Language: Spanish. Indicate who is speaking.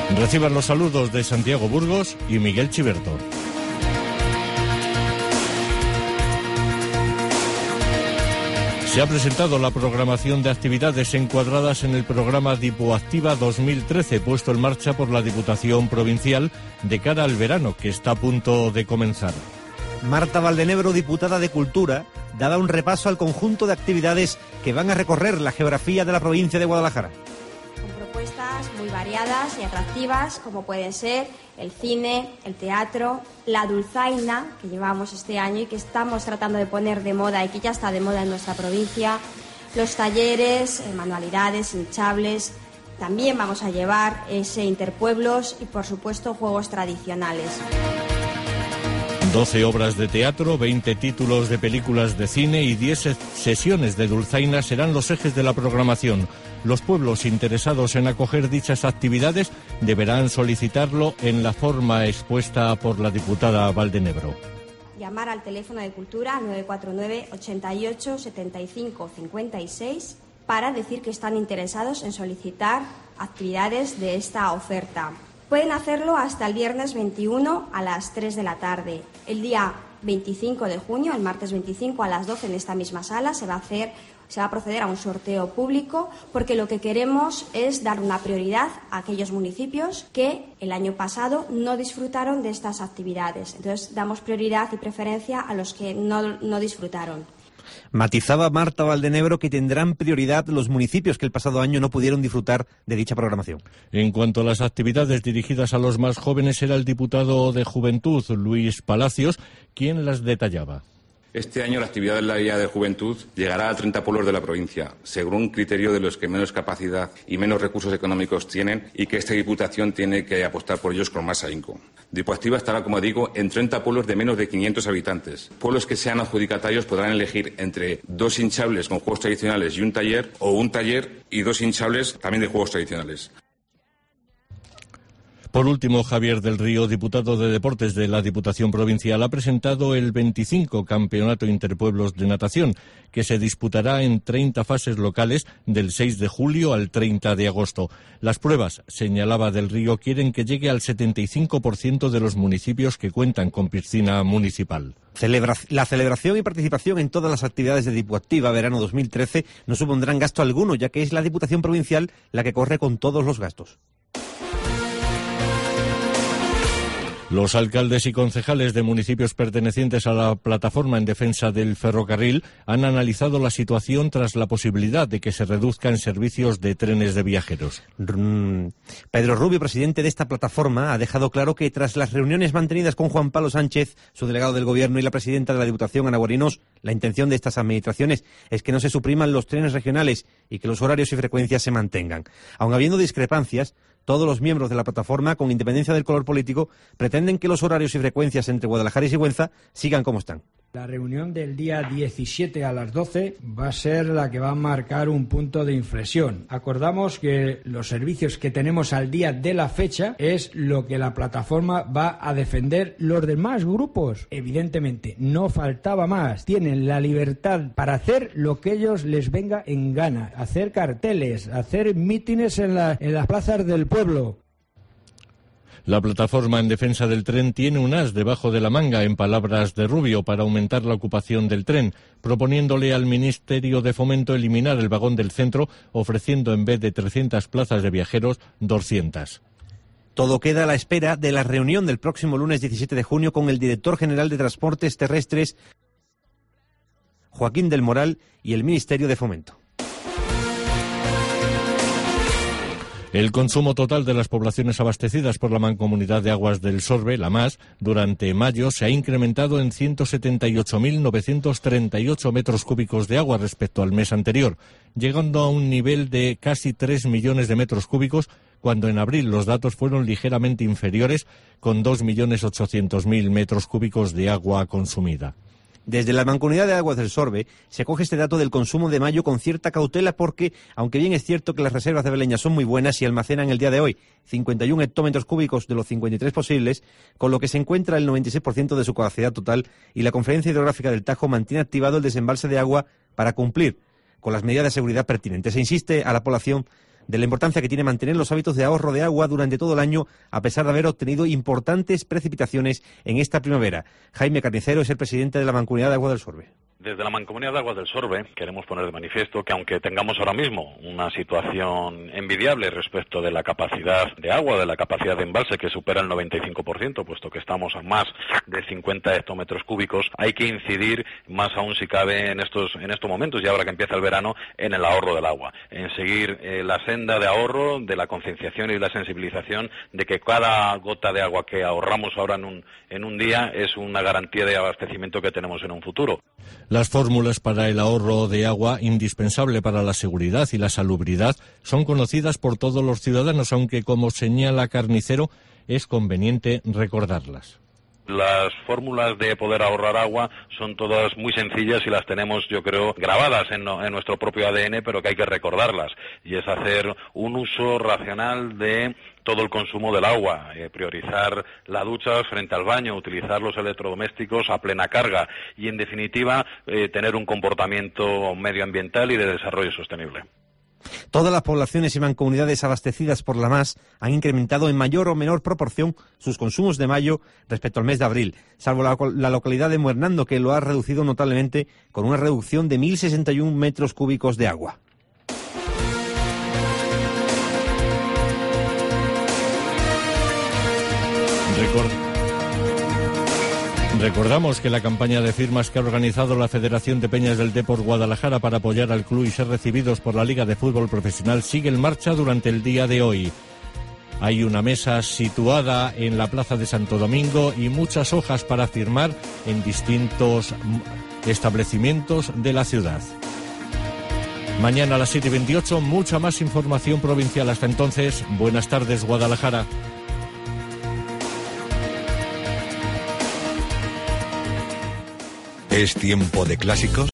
Speaker 1: Reciban los saludos de Santiago Burgos y Miguel Chiverto. Se ha presentado la programación de actividades encuadradas en el programa Dipoactiva 2013, puesto en marcha por la Diputación Provincial de cara al verano, que está a punto de comenzar.
Speaker 2: Marta Valdenebro, diputada de Cultura, daba un repaso al conjunto de actividades que van a recorrer la geografía de la provincia de Guadalajara.
Speaker 3: Con propuestas muy variadas y atractivas, como pueden ser el cine, el teatro, la dulzaina, que llevamos este año y que estamos tratando de poner de moda y que ya está de moda en nuestra provincia, los talleres, manualidades, hinchables. También vamos a llevar ese interpueblos y, por supuesto, juegos tradicionales.
Speaker 1: 12 obras de teatro, 20 títulos de películas de cine y 10 sesiones de dulzaina serán los ejes de la programación. Los pueblos interesados en acoger dichas actividades deberán solicitarlo en la forma expuesta por la diputada Valdenebro.
Speaker 3: Llamar al teléfono de Cultura 949 88 75 56 para decir que están interesados en solicitar actividades de esta oferta. Pueden hacerlo hasta el viernes 21 a las 3 de la tarde. El día 25 de junio, el martes 25 a las 12 en esta misma sala, se va a proceder a un sorteo público, porque lo que queremos es dar una prioridad a aquellos municipios que el año pasado no disfrutaron de estas actividades. Entonces, damos prioridad y preferencia a los que no disfrutaron.
Speaker 2: Matizaba Marta Valdenebro que tendrán prioridad los municipios que el pasado año no pudieron disfrutar de dicha programación.
Speaker 1: En cuanto a las actividades dirigidas a los más jóvenes, era el diputado de Juventud, Luis Palacios, quien las detallaba.
Speaker 4: Este año la actividad de la Guía de Juventud llegará a 30 pueblos de la provincia, según un criterio de los que menos capacidad y menos recursos económicos tienen y que esta Diputación tiene que apostar por ellos con más ahínco. Dipoactiva estará, como digo, en 30 pueblos de menos de 500 habitantes. Pueblos que sean adjudicatarios podrán elegir entre 2 hinchables con juegos tradicionales y un taller, o un taller y 2 hinchables también de juegos tradicionales.
Speaker 1: Por último, Javier del Río, diputado de Deportes de la Diputación Provincial, ha presentado el 25 Campeonato Interpueblos de Natación, que se disputará en 30 fases locales del 6 de julio al 30 de agosto. Las pruebas, señalaba del Río, quieren que llegue al 75% de los municipios que cuentan con piscina municipal.
Speaker 2: La celebración y participación en todas las actividades de Dipoactiva verano 2013 no supondrán gasto alguno, ya que es la Diputación Provincial la que corre con todos los gastos.
Speaker 1: Los alcaldes y concejales de municipios pertenecientes a la plataforma en defensa del ferrocarril han analizado la situación tras la posibilidad de que se reduzcan servicios de trenes de viajeros.
Speaker 2: Pedro Rubio, presidente de esta plataforma, ha dejado claro que tras las reuniones mantenidas con Juan Pablo Sánchez, su delegado del Gobierno, y la presidenta de la Diputación, Ana Guarinos, la intención de estas administraciones es que no se supriman los trenes regionales y que los horarios y frecuencias se mantengan. Aun habiendo discrepancias, todos los miembros de la plataforma, con independencia del color político, pretenden que los horarios y frecuencias entre Guadalajara y Sigüenza sigan como están.
Speaker 5: La reunión del día 17 a las 12 va a ser la que va a marcar un punto de inflexión. Acordamos que los servicios que tenemos al día de la fecha es lo que la plataforma va a defender. Los demás grupos, evidentemente, no faltaba más. Tienen la libertad para hacer lo que ellos les venga en gana. Hacer carteles, hacer mítines en las plazas del pueblo.
Speaker 1: La plataforma en defensa del tren tiene un as debajo de la manga, en palabras de Rubio, para aumentar la ocupación del tren, proponiéndole al Ministerio de Fomento eliminar el vagón del centro, ofreciendo en vez de 300 plazas de viajeros, 200.
Speaker 2: Todo queda a la espera de la reunión del próximo lunes 17 de junio con el director general de Transportes Terrestres, Joaquín del Moral, y el Ministerio de Fomento.
Speaker 1: El consumo total de las poblaciones abastecidas por la Mancomunidad de Aguas del Sorbe, la MAS, durante mayo se ha incrementado en 178.938 metros cúbicos de agua respecto al mes anterior, llegando a un nivel de casi 3 millones de metros cúbicos, cuando en abril los datos fueron ligeramente inferiores, con 2.800.000 metros cúbicos de agua consumida.
Speaker 2: Desde la Mancomunidad de Aguas del Sorbe se coge este dato del consumo de mayo con cierta cautela porque, aunque bien es cierto que las reservas de Beleña son muy buenas y almacenan el día de hoy 51 hectómetros cúbicos de los 53 posibles, con lo que se encuentra el 96% de su capacidad total, y la Conferencia Hidrográfica del Tajo mantiene activado el desembalse de agua para cumplir con las medidas de seguridad pertinentes. Se insiste a la población de la importancia que tiene mantener los hábitos de ahorro de agua durante todo el año, a pesar de haber obtenido importantes precipitaciones en esta primavera. Jaime Carnicero es el presidente de la Mancomunidad de Agua del Sorbe.
Speaker 6: Desde la Mancomunidad de Aguas del Sorbe queremos poner de manifiesto que aunque tengamos ahora mismo una situación envidiable respecto de la capacidad de agua, de la capacidad de embalse que supera el 95%, puesto que estamos a más de 50 hectómetros cúbicos, hay que incidir más aún si cabe en estos momentos y ahora que empieza el verano en el ahorro del agua, en seguir la senda de ahorro, de la concienciación y la sensibilización de que cada gota de agua que ahorramos ahora en un día es una garantía de abastecimiento que tenemos en un futuro.
Speaker 1: Las fórmulas para el ahorro de agua, indispensable para la seguridad y la salubridad, son conocidas por todos los ciudadanos, aunque, como señala Carnicero, es conveniente recordarlas.
Speaker 6: Las fórmulas de poder ahorrar agua son todas muy sencillas y las tenemos, yo creo, grabadas en nuestro propio ADN, pero que hay que recordarlas. Y es hacer un uso racional de todo el consumo del agua, priorizar la ducha frente al baño, utilizar los electrodomésticos a plena carga y, en definitiva, tener un comportamiento medioambiental y de desarrollo sostenible.
Speaker 2: Todas las poblaciones y mancomunidades abastecidas por la MAS han incrementado en mayor o menor proporción sus consumos de mayo respecto al mes de abril, salvo la localidad de Muernando, que lo ha reducido notablemente con una reducción de 1.061 metros cúbicos de agua.
Speaker 1: Recordamos que la campaña de firmas que ha organizado la Federación de Peñas del Depor Guadalajara para apoyar al club y ser recibidos por la Liga de Fútbol Profesional sigue en marcha durante el día de hoy. Hay una mesa situada en la Plaza de Santo Domingo y muchas hojas para firmar en distintos establecimientos de la ciudad. Mañana a las 7:28, mucha más información provincial. Hasta entonces, buenas tardes, Guadalajara.
Speaker 7: ¿Es tiempo de clásicos?